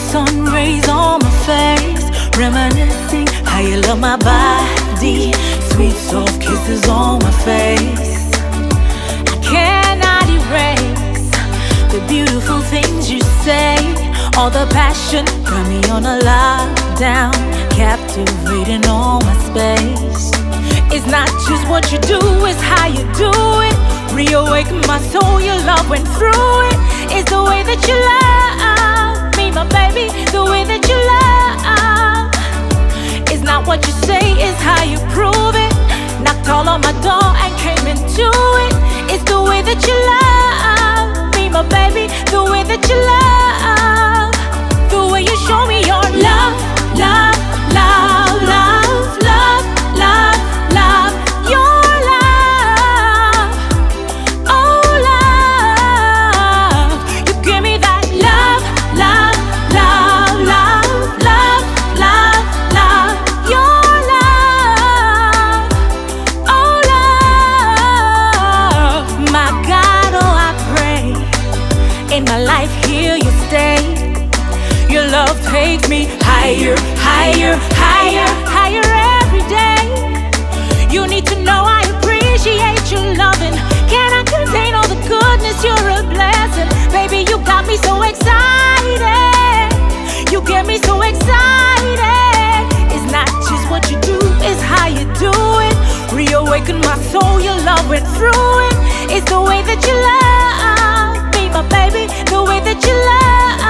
sun rays on my face, reminiscing how you love my body. Sweet soft kisses on my face. I cannot erase the beautiful things you say. All the passion got me on a lockdown, captivating all my space. It's not just what you do, it's how you do it. Reawaken my soul, your love went through it. It's the way that you love me, my baby, the way that you love. It's not what you say, it's how you prove it. Knocked all on my door and came into it. It's the way that you love me, my baby, the way that you love. The way you show me your love, love, love, love, love, love, love, your love, oh love. You give me that love, love, love, love, love, love, love, your love, oh love. My God, oh I pray, in my life here you stay. Your love takes me higher, higher, higher, higher every day. You need to know I appreciate your loving. Cannot contain all the goodness, you're a blessing. Baby, you got me so excited. You get me so excited. It's not just what you do, it's how you do it. Reawaken my soul, your love went through it. It's the way that you love me, my baby, the way that you love.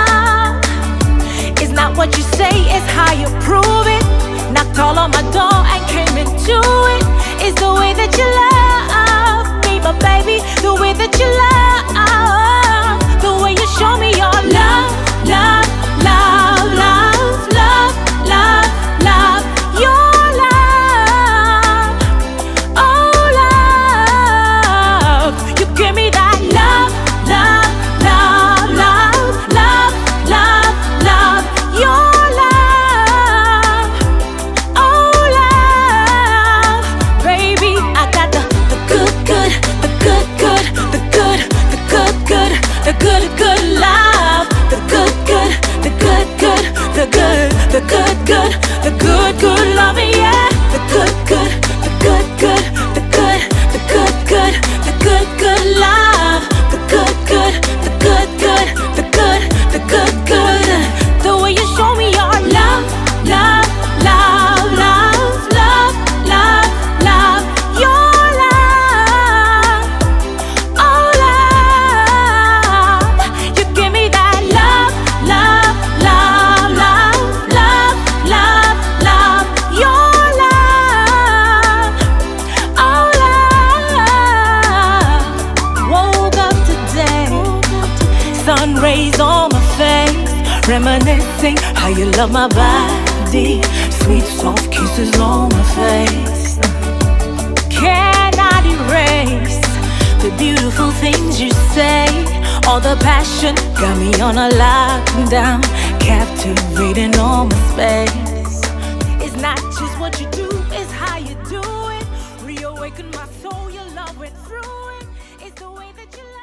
It's not what you say, it's how you prove it. Knocked all on my door and came into it. It's the way that you love me, my baby, the way that you love. The way you show me your love, love, love, love, love, love, love, your love, oh love. You give me that love, love, love, love, love, love, love, your love, oh love. Baby, I got the good, good, the good, good, the good, the good, good, the good, good love, the good, good, the good, good, the good, the good, good, the good, good loving, yeah. The good, good, the good, good, the good, the good, good, the good, good love, the good, good, the good, good, the good, the good, good. The way you show me your love, love, love, love, love, love, love, your love, oh love. You give me that love, love, love, love, love, love, love, your love, oh love. Woke up today, sun rays on my face, reminiscing how you love my body. Sweet soft kisses on my face. Cannot erase the beautiful things you say. All the passion got me on a lockdown, captivating all my space. It's not just what you do, it's how you do it. Reawaken my soul, your love went through it. It's the way that you love.